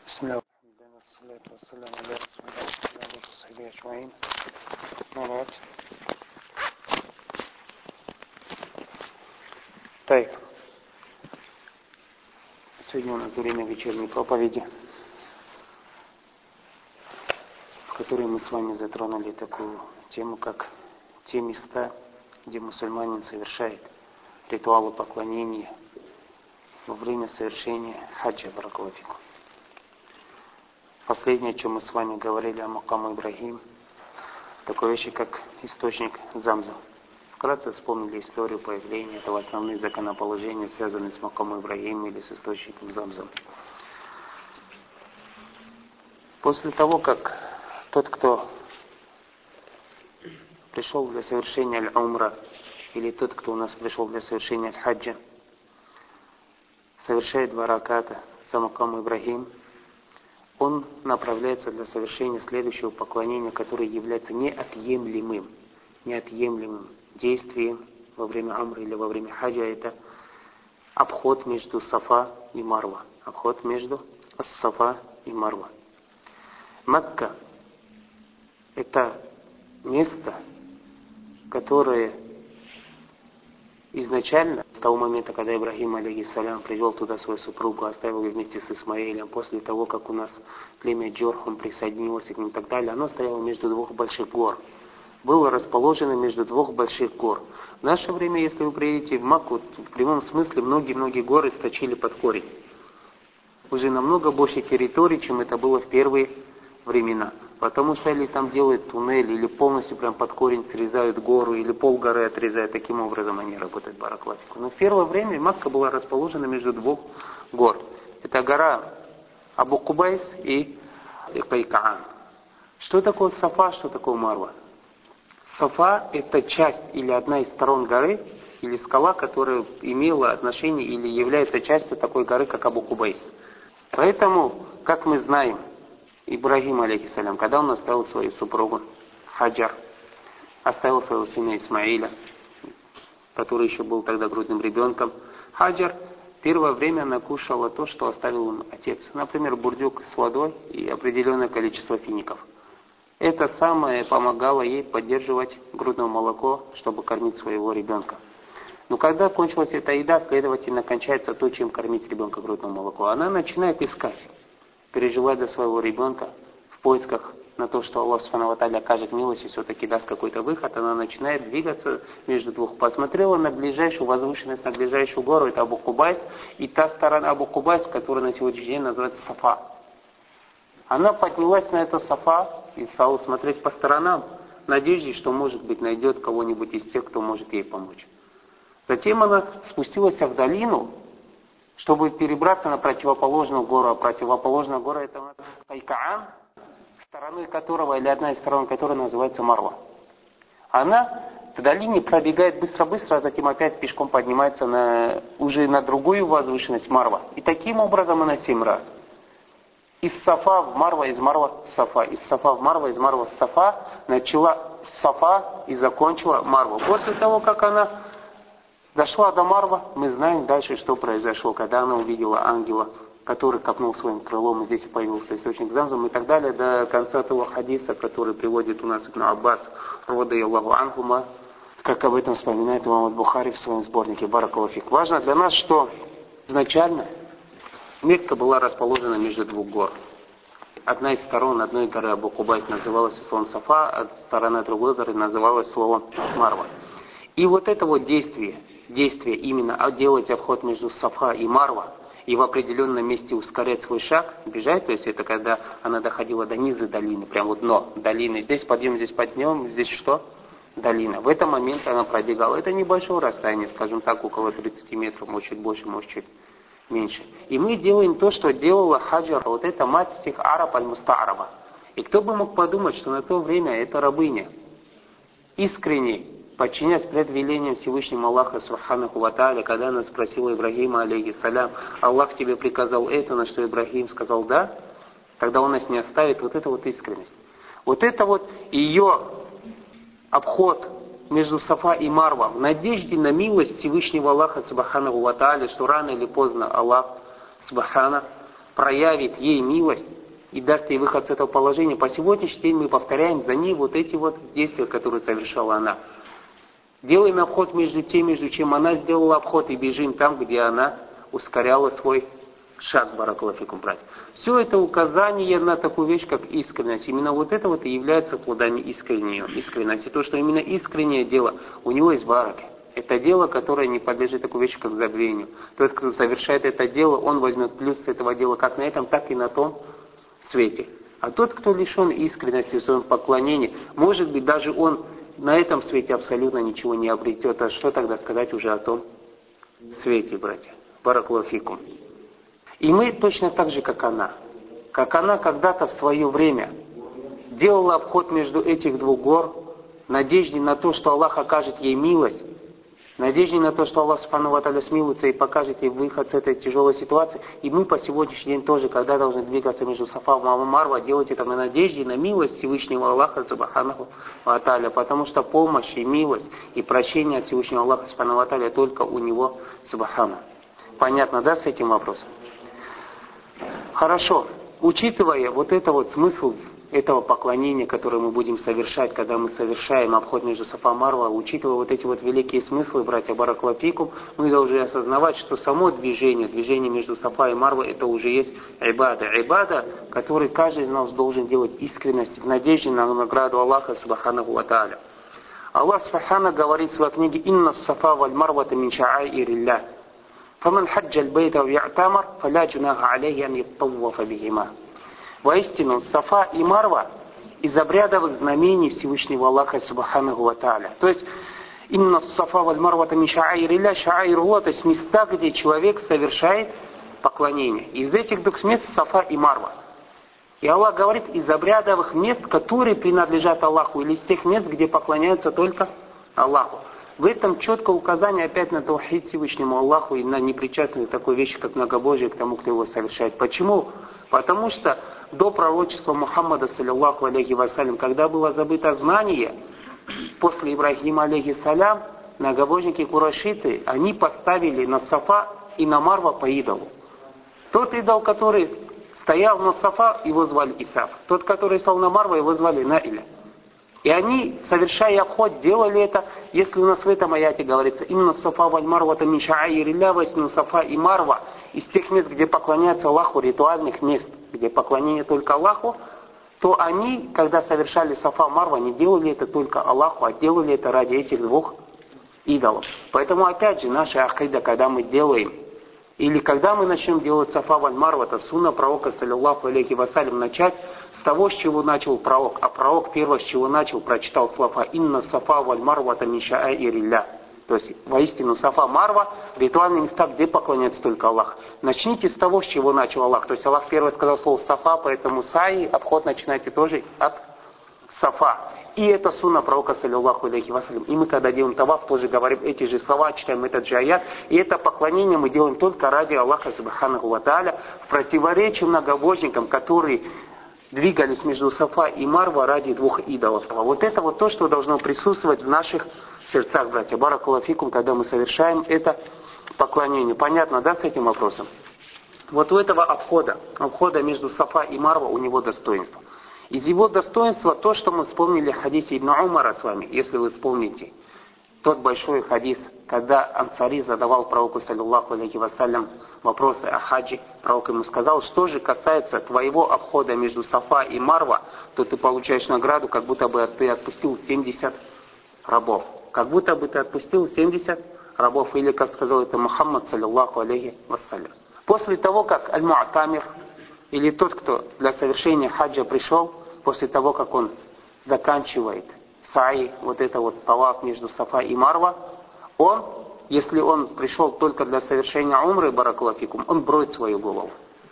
بسم الله والصلاة والسلام على رسول الله وعلى آله وصحبه أجمعين. بعد. Так. Сегодня у нас время вечерней проповеди, в которой мы с вами затронули такую тему, как те места, где мусульманин совершает ритуалы поклонения во время совершения хаджа, баракалафику. Последнее, о чем мы с вами говорили, о Макаму Ибрахим, такой вещи, как источник Замзам. Вкратце вспомнили историю появления этого, основные законоположения, связанные с Макаму Ибрахим или с источником Замзам. После того, как тот, кто пришел для совершения аль-умра, или тот, кто у нас пришел для совершения аль-хаджа, совершает 2 раката за Макаму Ибрахим, он направляется для совершения следующего поклонения, которое является неотъемлемым действием во время умры или во время хаджа. Это обход между Сафа и Марва. Обход между Сафа и Марва. Мекка — это место, которое изначально, с того момента, когда Ибрахим, алейхиссалям, привел туда свою супругу, оставил ее вместе с Исмаилем, после того, как у нас племя Джурхум присоединилось к ним и так далее, оно стояло между 2 больших гор. Было расположено между 2 больших гор. В наше время, если вы приедете в Макку, в прямом смысле многие горы сточили под корень. Уже намного больше территорий, чем это было в первые времена. Потому что или там делают туннель, или полностью прям под корень срезают гору, или полгоры отрезают. Таким образом они работают бараклафику. Но в первое время Макка была расположена между 2 гор. Это гора Абу-Кубайс и Кайкаан. Что такое Сафа, что такое Марва? Сафа — это часть или одна из сторон горы, или скала, которая имела отношение или является частью такой горы, как Абу-Кубайс. Поэтому, как мы знаем, Ибрахим, алейхиссалям, когда он оставил свою супругу Хаджар, оставил своего сына Исмаиля, который еще был тогда грудным ребенком, Хаджар первое время накушала то, что оставил им отец. Например, бурдюк с водой и определенное количество фиников. Это самое помогало ей поддерживать грудное молоко, чтобы кормить своего ребенка. Но когда кончилась эта еда, следовательно, кончается то, чем кормить ребенка грудное молоко. Она начинает искать, переживать за своего ребенка в поисках на то, что Аллах Субхану ва Тааля окажет милость и все-таки даст какой-то выход. Она начинает двигаться между 2. Посмотрела на ближайшую возвышенность, на ближайшую гору, это Абу-Кубайс, и та сторона Абу-Кубайс, которая на сегодняшний день называется Сафа. Она поднялась на это Сафа и стала смотреть по сторонам, в надежде, что, может быть, найдет кого-нибудь из тех, кто может ей помочь. Затем она спустилась в долину, чтобы перебраться на противоположную гору. А противоположная гора — это Кайкаан, стороной которого, или одна из сторон которой называется Марва. Она в долине пробегает быстро-быстро, а затем опять пешком поднимается уже на другую возвышенность Марва. И таким образом она 7 раз. Из Сафа в Марва, из Марва в Сафа. Из Сафа в Марва, из Марва в Сафа. Начала с Сафа и закончила Марву. После того, как она дошла до Марва, мы знаем дальше, что произошло, когда она увидела ангела, который копнул своим крылом, и здесь появился источник Замзам и так далее, до конца того хадиса, который приводит у нас Ибн Аббас, радийаллаху анхума, как об этом вспоминает имам Бухари в своем сборнике Баракалафик. Важно для нас, что изначально Мекка была расположена между 2 гор. Одна из сторон одной горы Абу-Кубайс называлась словом Сафа, а сторона другой горы называлась словом Марва. И вот это вот действие именно делать обход между Сафа и Марва, и в определенном месте ускорять свой шаг, бежать, то есть это когда она доходила до низа долины, прям вот дно долины. Здесь подъем, здесь что? Долина. В этот момент она пробегала. Это небольшое расстояние, скажем так, около 30 метров, может чуть больше, может чуть меньше. И мы делаем то, что делала Хаджар. Вот это мать всех араб аль-Мустаараба. И кто бы мог подумать, что на то время эта рабыня искренне, подчиняясь предвелениям Всевышнему Аллаха Субханаху ва Тааля, когда она спросила Ибрахима, алейхиссалям, Аллах тебе приказал это, на что Ибрахим сказал да, тогда он нас не оставит. Вот это вот искренность. Вот это вот ее обход между Сафа и Марва в надежде на милость Всевышнего Аллаха Субханаху ва Тааля, что рано или поздно Аллах Субхана проявит ей милость и даст ей выход с этого положения, по сегодняшний день мы повторяем за ней вот эти вот действия, которые совершала она. Делаем обход между тем, между чем она сделала обход, и бежим там, где она ускоряла свой шаг, баракаллаху фикум, братья. Все это указание на такую вещь, как искренность. Именно вот это вот и является плодами искренности. То, что именно искреннее дело, у него есть барака. Это дело, которое не подлежит такой вещи, как забвению. Тот, кто совершает это дело, он возьмет плюс с этого дела как на этом, так и на том свете. А тот, кто лишен искренности в своем поклонении, может быть, даже он на этом свете абсолютно ничего не обретет. А что тогда сказать уже о том свете, братья? Баракаллаху фикум. И мы точно так же, как она когда-то в свое время делала обход между этих двух гор, в надежде на то, что Аллах окажет ей милость, в надежде на то, что Аллах Субхану ва Тааля смилуется и покажет ей выход с этой тяжелой ситуации. И мы по сегодняшний день тоже, когда должны двигаться между Сафа и Марва, делать это на надежде на милость Всевышнего Аллаха Субхану ва Тааля, потому что помощь и милость и прощение от Всевышнего Аллаха Субхану ва Тааля только у Него Субхану. Понятно, да, с этим вопросом? Хорошо. Учитывая вот это вот смысл этого поклонения, которое мы будем совершать, когда мы совершаем обход между Сафа и Марва, учитывая вот эти вот великие смыслы, братья баракаллаху фикум, мы должны осознавать, что само движение между Сафа и Марва, это уже есть ибада. Ибада, который каждый из нас должен делать искренность в надежде на награду Аллаха Субханаху ва Тааля. Аллах Субхана говорит в своей книге: «Инна сафа валь марвата мин ша'аириллях. فَمَنْ حَجَّ الْبَيْتَ وَيَعْتَمَرْ فَلَا جُنَاحَ عَلَيْهِ أَنْ يَطَّوَّفَ بِهِمَا». Воистину, Сафа и Марва из обрядовых знамений Всевышнего Аллаха Субханаху ва Тааля. То есть, «Инна сафа валь марвата мин ша'аириллях», ша'аируллах, то есть места, где человек совершает поклонение. Из этих двух мест Сафа и Марва. И Аллах говорит, из обрядовых мест, которые принадлежат Аллаху, или из тех мест, где поклоняются только Аллаху. В этом четкое указание опять на таухид Всевышнему Аллаху и на непричастность такой вещи, как многобожие, к тому, кто его совершает. Почему? Потому что до пророчества Мухаммада, саллиллаху алейхи вассалям, когда было забыто знание, после Ибрахима, алейхиссалям, многобожники курайшиты, они поставили на Сафа и на Марва по идолу. Тот идол, который стоял на Сафа, его звали Исаф. Тот, который стал на Марва, его звали Наиля. И они, совершая обход, делали это, если у нас в этом аяте говорится, «Инна сафа валь марвата мин ша'аириллях», «Воистину Сафа и Марва» из тех мест, где поклоняются Аллаху, ритуальных мест, где поклонение только Аллаху, то они, когда совершали Сафа и Марва, не делали это только Аллаху, а делали это ради этих двух идолов. Поэтому, опять же, наша акида, когда мы делаем, или когда мы начнем делать Сафа валь Марва, это сунна пророка, саллиллаху алейхи вассалям, начать с того, с чего начал пророк. А пророк первое, с чего начал, прочитал слова «Инна сафа валь марвата мин ша'аириллях». То есть, воистину, Сафа, Марва, ритуальные места, где поклоняется только Аллах. Начните с того, с чего начал Аллах. То есть, Аллах первый сказал слово Сафа, поэтому саи, обход начинайте тоже от Сафа. И это сунна пророка, саллиллаху алейхи вассалям. И мы, когда делаем таваф, тоже говорим эти же слова, читаем этот же аят. И это поклонение мы делаем только ради Аллаха, субханаху ва тааля, в противоречии многобожникам, которые двигались между Сафа и Марва ради двух идолов. Вот это вот то, что должно присутствовать в наших сердцах, братья. Баракаллаху фикум, когда мы совершаем это поклонение. Понятно, да, с этим вопросом? Вот у этого обхода между Сафа и Марва, у него достоинство. Из его достоинства то, что мы вспомнили в хадисе Ибн Умара с вами, если вы вспомните. Тот большой хадис, когда Ансари задавал пророку, саллиллаху алейхи вассалям, вопросы о хаджи, пророк ему сказал, что же касается твоего обхода между Сафа и Марва, то ты получаешь награду, как будто бы ты отпустил 70 рабов. Как будто бы ты отпустил 70 рабов, или, как сказал это Мухаммад, саллиллаху алейхи вассалям. После того, как аль-Му'тамир, или тот, кто для совершения хаджа пришел, после того, как он заканчивает саи, вот это вот таваф между Сафа и Марва, он, если он пришел только для совершения умры, баракаллаху фикум, он броет свою голову.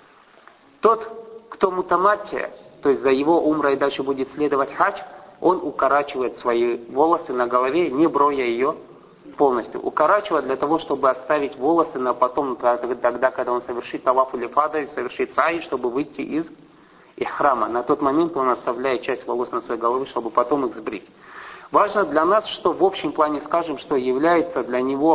Тот, кто мутаматтия, то есть за его умрой дальше будет следовать хадж, он укорачивает свои волосы на голове, не броя ее полностью. Укорачивает для того, чтобы оставить волосы на потом, тогда, когда он совершит таваф или фада, и совершит саи, чтобы выйти из ихрама. На тот момент он оставляет часть волос на своей голове, чтобы потом их сбрить. Важно для нас, что в общем плане скажем, что является для него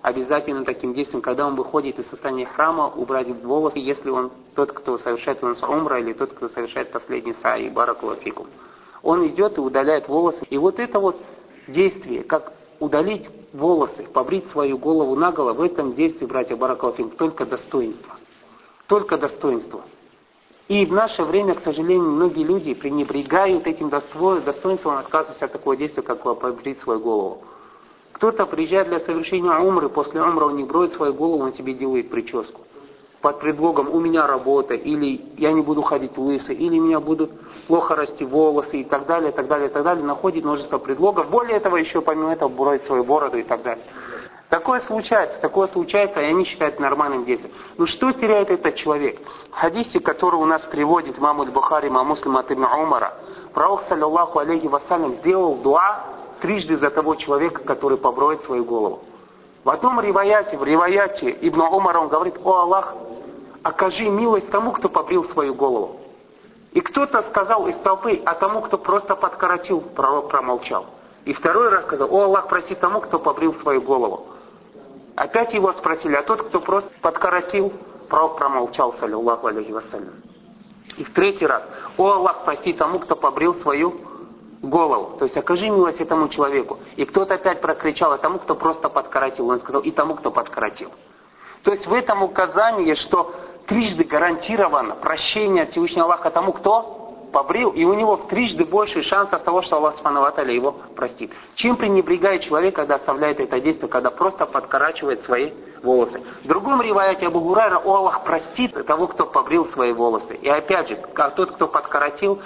обязательным таким действием, когда он выходит из состояния храма, убрать волосы, если он тот, кто совершает умра, или тот, кто совершает последний саи, баракаллаху фикум. Он идет и удаляет волосы. И вот это вот действие, как удалить волосы, побрить свою голову наголо, в этом действии, братья баракаллаху фикум, только достоинство. Только достоинство. И в наше время, к сожалению, многие люди пренебрегают этим достоинством, отказываются от такого действия, как побрить свою голову. Кто-то приезжает для совершения умры, после умры он не броет свою голову, он себе делает прическу. Под предлогом «у меня работа», или «я не буду ходить лысый», или «у меня будут плохо расти волосы» и так далее, так далее, так далее. Находит множество предлогов. Более того, еще помимо этого броет свою бороду и так далее. Такое случается, и они считают нормальным действием. Но что теряет этот человек? В хадисе, который у нас приводит имам аль-Бухари, имам Муслим от ибн Умара, пророк, саллаллаху алейхи вассалям, сделал дуа трижды за того человека, который поброет свою голову. В одном риваяте, ибн Умара, он говорит: «О Аллах, окажи милость тому, кто побрил свою голову». И кто-то сказал из толпы: «А тому, кто просто подкоротил», пророк промолчал. И второй раз сказал: «О Аллах, проси тому, кто побрил свою голову». Опять его спросили: «А тот, кто просто подкоротил?» Пророк промолчал, саллаллаху алейхи вассалям. И в третий раз: «О Аллах, прости тому, кто побрил свою голову». То есть окажи милость этому человеку. И кто-то опять прокричал: «А тому, кто просто подкоротил». Он сказал: «И тому, кто подкоротил». То есть в этом указании, что трижды гарантировано прощение от Всевышнего Аллаха тому, кто побрил, и у него в трижды больше шансов того, что Аллах Субхану ва Тааля его простит. Чем пренебрегает человек, когда оставляет это действие, когда просто подкорачивает свои волосы? В другом риваяте Абу Гурайра: «О Аллах, простит того, кто побрил свои волосы». И опять же, тот, кто подкоротил,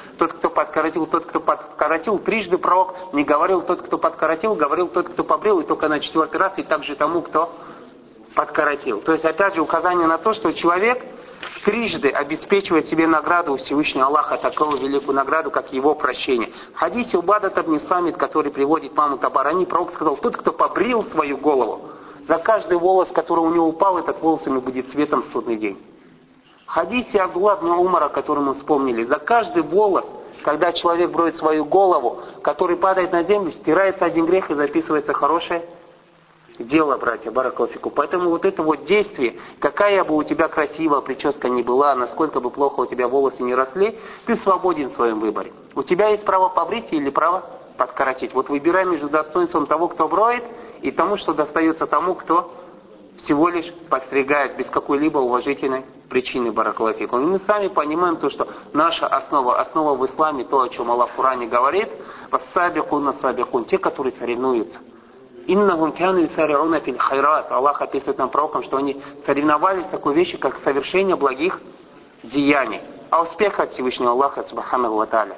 трижды пророк не говорил тот, кто подкоротил, говорил тот, кто побрил, и только на четвертый раз, и также тому, кто подкоротил. То есть опять же указание на то, что человек трижды обеспечивает себе награду у Всевышнего Аллаха, такую великую награду, как его прощение. В хадисе Убадат ибн Самит, который приводит имам Табарани, пророк сказал: «Тот, кто побрил свою голову, за каждый волос, который у него упал, этот волос ему будет цветом в судный день». В хадисе Абдулла ибн Умара, который мы вспомнили, за каждый волос, когда человек броет свою голову, который падает на землю, стирается один грех и записывается хорошее дело, братья, баракаллаху фикум. Поэтому вот это вот действие, какая бы у тебя красивая прическа ни была, насколько бы плохо у тебя волосы не росли, ты свободен в своем выборе. У тебя есть право побрить или право подкоротить. Вот выбирай между достоинством того, кто броет, и тому, что достается тому, кто всего лишь подстригает без какой-либо уважительной причины, баракаллаху фикум. И мы сами понимаем то, что наша основа в исламе, то, о чем Аллах в Коране говорит: «Вассабикуна сабикун», те, которые соревнуются. «Иннахум кяну юсари'уна фил хайрат». Аллах описывает нам пророкам, что они соревновались в такой вещи, как совершение благих деяний. А успех от Всевышнего Аллаха Субханаху ва Тааля.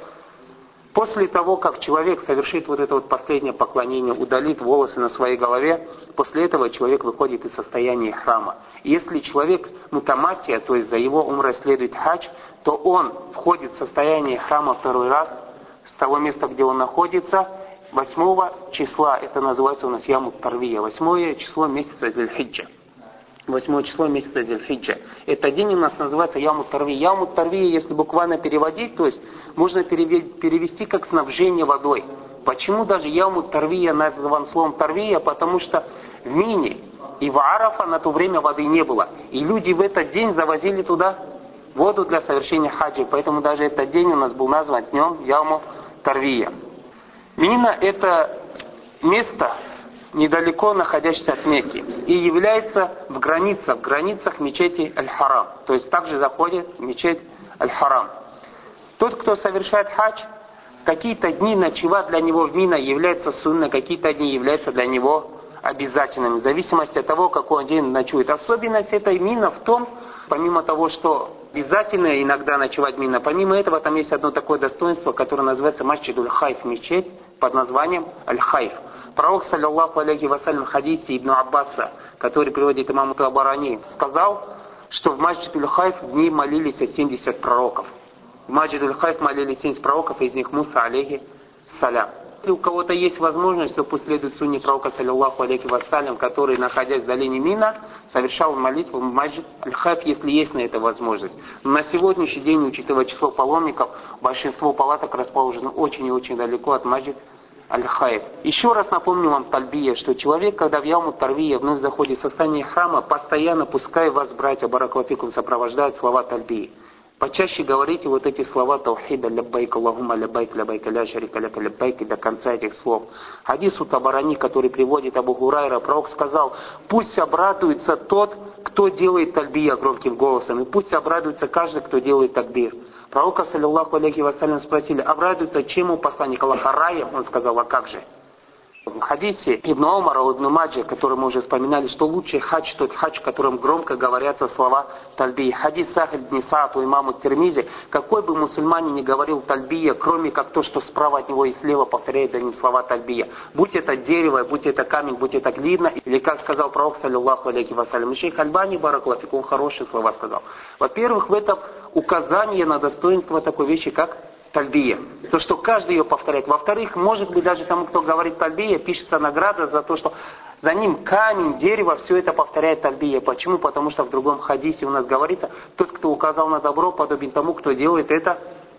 После того, как человек совершит вот это вот последнее поклонение, удалит волосы на своей голове, после этого человек выходит из состояния храма. И если человек мутаматтия, то есть за его умрой следует хадж, то он входит в состояние храма второй раз, с того места, где он находится, 8 числа, это называется у нас Ямут Тарвия, 8 число месяца Зиль-Хиджа. 8 число месяца Зиль-Хиджа. Этот день у нас называется Ямут Тарвия. Ямут Тарвия, если буквально переводить, то есть можно перевести как снабжение водой. Почему даже Ямут Тарвия назван словом Тарвия? Потому что в Мине и в Арафа на то время воды не было. И люди в этот день завозили туда воду для совершения хаджи. Поэтому даже этот день у нас был назван днем Ямут Тарвия. Мина — это место, недалеко находящееся от Мекки, и является в границах мечети Аль-Харам. То есть также заходит в мечеть Аль-Харам. Тот, кто совершает хадж, какие-то дни ночевать для него в Мина является сунной, какие-то дни являются для него обязательными, в зависимости от того, какой он день ночует. Особенность этой Мина в том, помимо того, что обязательно иногда ночевать Мина, помимо этого там есть одно такое достоинство, которое называется Масджид Аль-Хайф, мечеть под названием Аль-Хайф. Пророк, саллаллаху алейхи вассалям, в хадисе Ибн Аббаса, который приводит имам Табарани, сказал, что в Масджид Аль-Хайф в ней молились 70 пророков. В Масджид Аль-Хайф молились 70 пророков, из них Муса алейхи салям. Если у кого-то есть возможность, то пусть следует сунне пророка, саллаллаху алейхи вассалям, который, находясь в долине Мина, совершал молитву в Масджид Аль-Хайф, если есть на это возможность. Но на сегодняшний день, учитывая число паломников, большинство палаток расположено очень и очень далеко от Масджид аль-хайр. Еще раз напомню вам тальбия, что человек, когда в яуму тарвия вновь заходит в состояние храма, постоянно, пускай вас, братья, баракалафикум, сопровождают слова тальбии. Почаще говорите вот эти слова таухида, ляббайк, Аллахума ляббайк, ляббайк, ля шарика ляка ляббайк, и до конца этих слов. Хадис у Табарани, который приводит Абу Хурайра, пророк сказал: пусть обрадуется тот, кто делает тальбия громким голосом, и пусть обрадуется каждый, кто делает такбир. Пророка, саллиллаху алейхи вассалям, спросили: обрадуется чему посланник Аллаха? Раем? Он сказал: а как же? В хадисе Ибн Умара, Ибн Маджи, который мы уже вспоминали, что лучший хадж тот хадж, в котором громко говорятся слова тальбии. Хадис Сахиль бн Саад у имама Тирмизи: какой бы мусульманин ни говорил тальбия, кроме как то, что справа от него и слева повторяет за ним слова тальбия. Будь это дерево, будь это камень, будь это глина, или как сказал пророк, саллиллаху алейхи вассалям. И шейх Альбани, баракаллаху фику, он хорошие слова сказал. Во-первых, в этом указание на достоинство такой вещи, как тальбия. То, что каждый ее повторяет. Во-вторых, может быть, даже тому, кто говорит тальбия, пишется награда за то, что за ним камень, дерево, все это повторяет тальбия. Почему? Потому что в другом хадисе у нас говорится: тот, кто указал на добро, подобен тому, кто делает это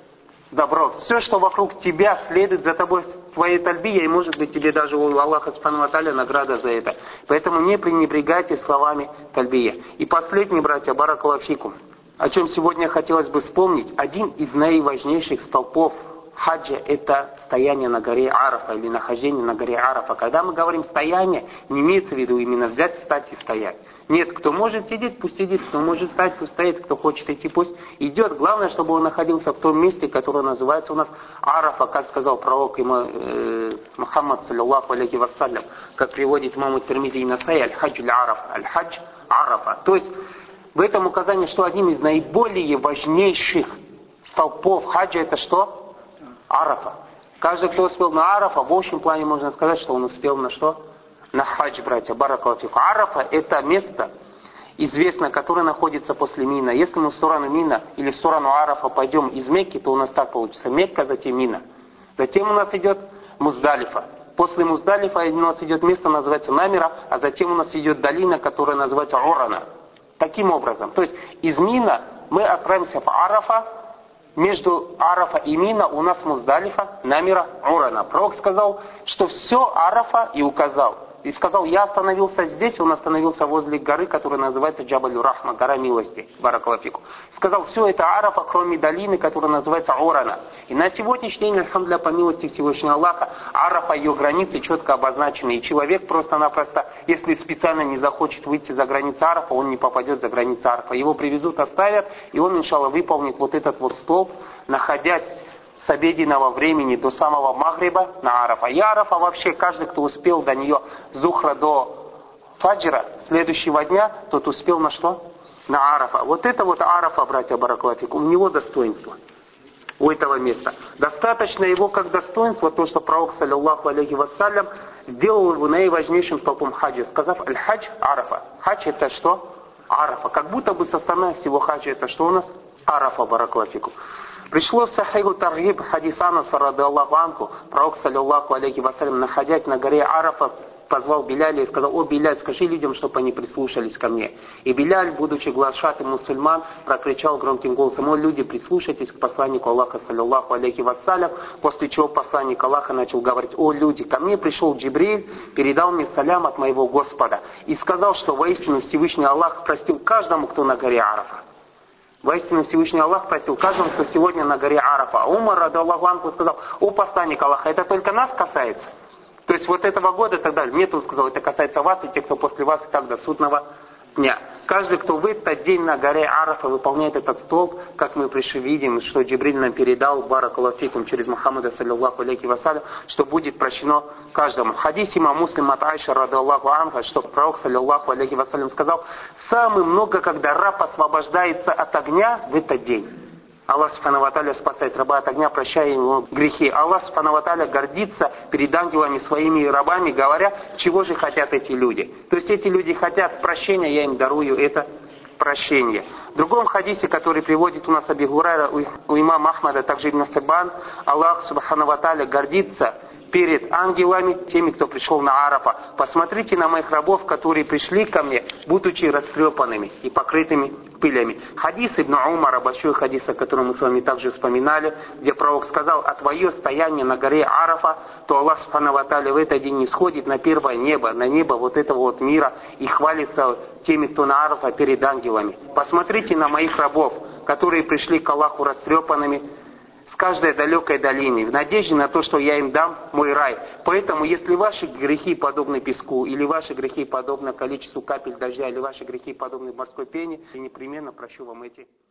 добро. Все, что вокруг тебя, следует за тобой твоей тальбией, и может быть тебе даже у Аллаха субхану ва тааля награда за это. Поэтому не пренебрегайте словами тальбия. И последний, братья, баракаллаху фикум, о чем сегодня хотелось бы вспомнить. Один из наиважнейших столпов хаджа – это стояние на горе Арафа или нахождение на горе Арафа. Когда мы говорим стояние, не имеется в виду именно взять, встать и стоять. Нет, кто может сидеть, пусть сидит, кто может встать, пусть стоит, кто хочет идти, пусть идет. Главное, чтобы он находился в том месте, которое называется у нас Арафа, как сказал пророк Мухаммад, саллиллаху алейхи вассалям, как приводит имам Тирмизи и Насаи: аль-хаджу аль-арафа, аль-хадж Арафа. То есть в этом указании, что одним из наиболее важнейших столпов хаджа это что? Арафа. Каждый, кто успел на Арафа, в общем плане можно сказать, что он успел на что? На хадж, братья, баракаллаху фику. Арафа это место, известно, которое находится после Мина. Если мы в сторону Мина или в сторону Арафа пойдем из Мекки, то у нас так получится: Мекка, затем Мина. Затем у нас идет Муздалифа. После Муздалифа у нас идет место, называется Намира, а затем у нас идет долина, которая называется Урана. Таким образом, то есть из Мина мы отправимся в Арафа, между Арафа и Мина у нас Муздалифа, Намира, Урана. Пророк сказал, что все Арафа, и указал. И сказал: я остановился здесь, он остановился возле горы, которая называется Джабалю Рахма, гора милости, баракаллаху фику. Сказал: все это Арафа, кроме долины, которая называется Урана. И на сегодняшний день, альхамдулилля, по милости Всевышнего Аллаха, Арафа, ее границы четко обозначены. И человек просто-напросто, если специально не захочет выйти за границы Арафа, он не попадет за границы Арафа. Его привезут, оставят, и он, иншаллах, выполнит вот этот вот столб, находясь с обеденного времени до самого Магриба на Арафа. И Арафа вообще, каждый, кто успел до нее зухра до фаджра следующего дня, тот успел на что? На Арафа. Вот это вот Арафа, братья, баракаллаху фикум, у него достоинство. У этого места. Достаточно его как достоинство, то, что пророк, саллиллаху алейхи вассалям, сделал его наиважнейшим столпом хаджа, сказав: аль-хадж Арафа. Хадж это что? Арафа. Как будто бы составная всего хаджа это что у нас? Арафа, баракаллаху фикум. Пришло в Сахиху Таргиб хадис Анаса радиаллаху анху, пророк, саллиллаху алейхи вассалям, находясь на горе Арафа, позвал Биляля и сказал: о, Биляль, скажи людям, чтобы они прислушались ко мне. И Биляль, будучи глашатым мусульман, прокричал громким голосом: о, люди, прислушайтесь к посланнику Аллаха, саллиллаху алейхи вассалям. После чего посланник Аллаха начал говорить: о, люди, ко мне пришел Джибриль, передал мне салям от моего Господа и сказал, что воистину Всевышний Аллах простил каждому, кто на горе Арафа. Воистину Всевышний Аллах просил каждому, кто сегодня на горе Арафа. А Умар, радиаллаху анху, сказал: о, посланник Аллаха, это только нас касается? То есть вот этого года и так далее. Нет, он сказал: это касается вас и тех, кто после вас, и так до судного дня. Каждый, кто в этот день на горе Арафа выполняет этот столб, как мы видим, что Джибриль нам передал, баракаллаху фикум, через Мухаммада, саллиллаху алейхи вассалям, что будет прощено каждому. В хадисе имам Муслим от Айши, радиаллаху анха, что пророк, саллиллаху алейхи вассалям, сказал: самое много, когда раб освобождается от огня в этот день. Аллах субхану ва тааля спасает раба от огня, прощая ему грехи. Аллах субхану ва тааля гордится перед ангелами своими рабами, говоря: чего же хотят эти люди? То есть эти люди хотят прощения, я им дарую это прощение. В другом хадисе, который приводит у нас Абу Хурайра, у имама Ахмада, также Ибн Хиббан, Аллах субхану ва тааля гордится перед ангелами, теми, кто пришел на Арафа. Посмотрите на моих рабов, которые пришли ко мне, будучи растрепанными и покрытыми пылями. Хадис Ибн Умара, большой хадис, о котором мы с вами также вспоминали, где пророк сказал: а твое стояние на горе Арафа, то Аллах Субхану ва Тааля в этот день не сходит на первое небо, на небо вот этого вот мира и хвалится теми, кто на Арафа перед ангелами. Посмотрите на моих рабов, которые пришли к Аллаху растрепанными с каждой далекой долины, в надежде на то, что я им дам мой рай. Поэтому, если ваши грехи подобны песку, или ваши грехи подобны количеству капель дождя, или ваши грехи подобны морской пене, я непременно прощу вам эти